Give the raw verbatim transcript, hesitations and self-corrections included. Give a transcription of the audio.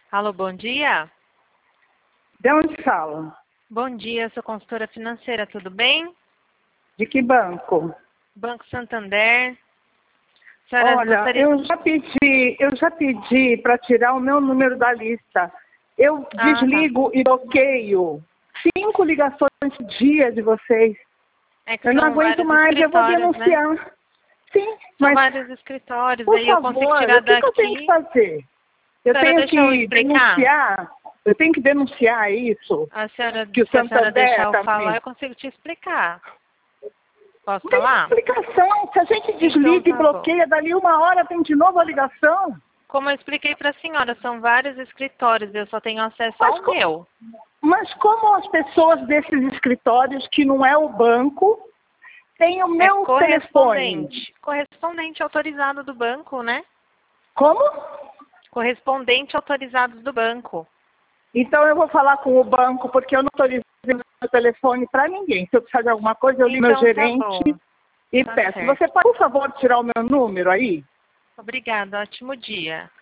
Alô, bom dia. De onde fala? Bom dia, sou consultora financeira, tudo bem? De que banco? Banco Santander. Senhora, Olha, gostaria... eu já pedi, eu já pedi para tirar o meu número da lista. Eu Ah, desligo tá. e bloqueio cinco ligações por dia de vocês. É que Eu não são aguento vários mais, eu vou escritórios, né? denunciar. Sim, São mas, vários escritórios, por aí eu consigo favor, tirar o que, que eu tenho que daqui. fazer? Eu Senhora, tenho deixa eu que explicar. denunciar? Eu tenho que denunciar isso? A senhora, Que o se a senhora deixar Santander eu está falar, me... eu consigo te explicar. Posso Não tem falar? explicação. Se a gente Então desliga e tá bom. bloqueia, dali uma hora tem de novo a ligação. Como eu expliquei para a senhora, são vários escritórios, eu só tenho acesso Mas, ao co- meu. mas como as pessoas desses escritórios, que não é o banco, têm o É meu telefone? correspondente. Correspondente autorizado do banco, né? Como? Correspondente autorizado do banco. Então eu vou falar com o banco, porque eu não estou dizendo meu telefone para ninguém. Se eu precisar de alguma coisa, eu ligo meu Então tá gerente bom. e Tá peço. certo. Você pode, por favor, tirar o meu número aí? Obrigada, ótimo dia.